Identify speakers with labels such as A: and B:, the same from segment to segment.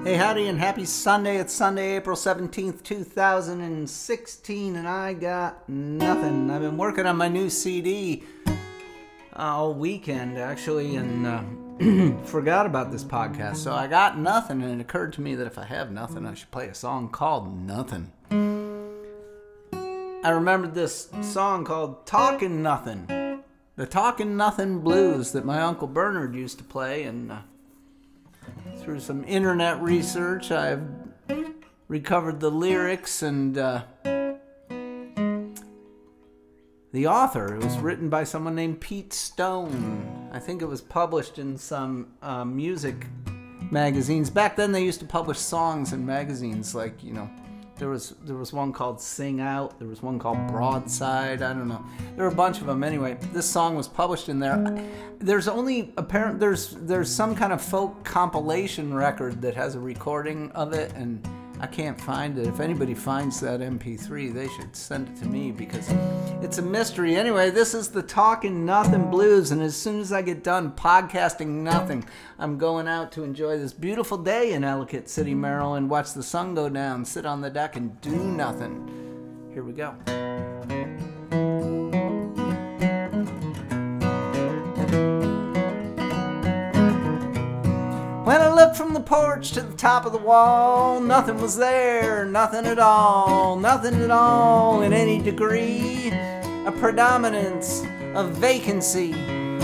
A: Hey, howdy, and happy Sunday. It's Sunday, April 17th, 2016, and I got nothing. I've been working on my new CD all weekend, actually, and forgot about this podcast. So I got nothing, and it occurred to me that if I have nothing, I should play a song called Nothing. I remembered this song called Talkin' Nothing. The Talkin' Nothing Blues that my Uncle Bernard used to play, and through some internet research, I've recovered the lyrics and the author. It was written by someone named Pete Stone. I think it was published in some music magazines. Back then, they used to publish songs in magazines, like, you know, there was one called Sing Out. There was one called Broadside. I don't know. There were a bunch of them. Anyway, this song was published in there. There's some kind of folk compilation record that has a recording of it, and I can't find it. If anybody finds that MP3, they should send it to me because it's a mystery. Anyway, this is the Talkin' Nothing Blues, and as soon as I get done podcasting nothing, I'm going out to enjoy this beautiful day in Ellicott City, Maryland, watch the sun go down, sit on the deck, and do nothing. Here we go. When I looked from the porch to the top of the wall, nothing was there, nothing at all in any degree, a predominance of vacancy.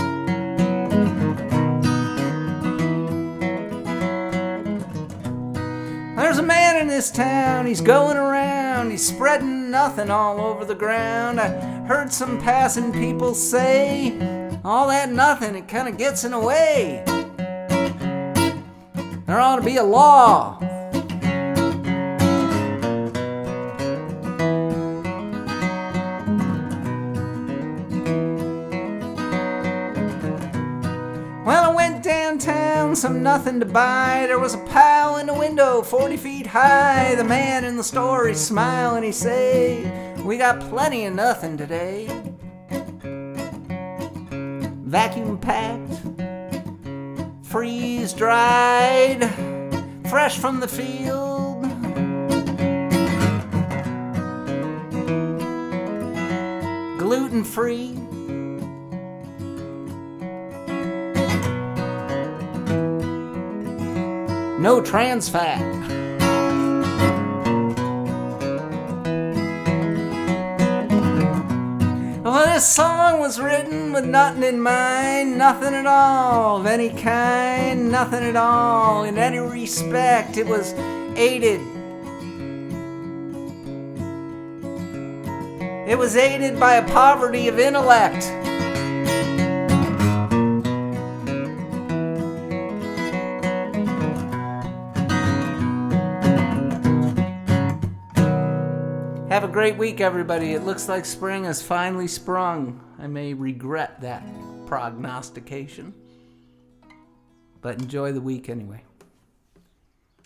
A: There's a man in this town, he's going around, he's spreading nothing all over the ground. I heard some passing people say, all that nothing, it kind of gets in the way. There ought to be a law. Well, I went downtown, some nothing to buy. There was a pile in the window, 40 feet high. The man in the store, he smiled and he say, we got plenty of nothing today. Vacuum packed, freeze dried, fresh from the field. Gluten free. No trans fat. Well, this song was written with nothing in mind, nothing at all of any kind, nothing at all in any respect. It was aided. It was aided by a poverty of intellect. Have a great week, everybody. It looks like spring has finally sprung. I may regret that prognostication, but enjoy the week anyway.